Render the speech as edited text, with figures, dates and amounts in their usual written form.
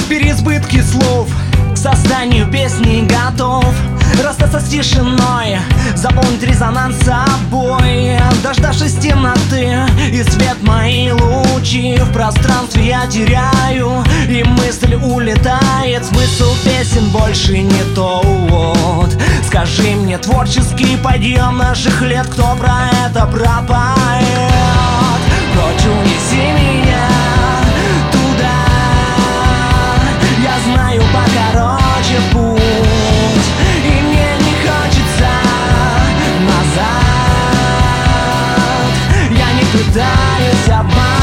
В переизбытке слов к созданию песни готов расстаться с тишиной, заполнить резонанс собой. Дождавшись темноты и свет мои лучи в пространстве я теряю, и мысль улетает. Смысл песен больше не тот. Скажи мне, творческий подъем наших лет, кто про это пропоет? Прочь унеси меня туда, я знаю покороче путь, и мне не хочется назад. Я не пытаюсь обмануть.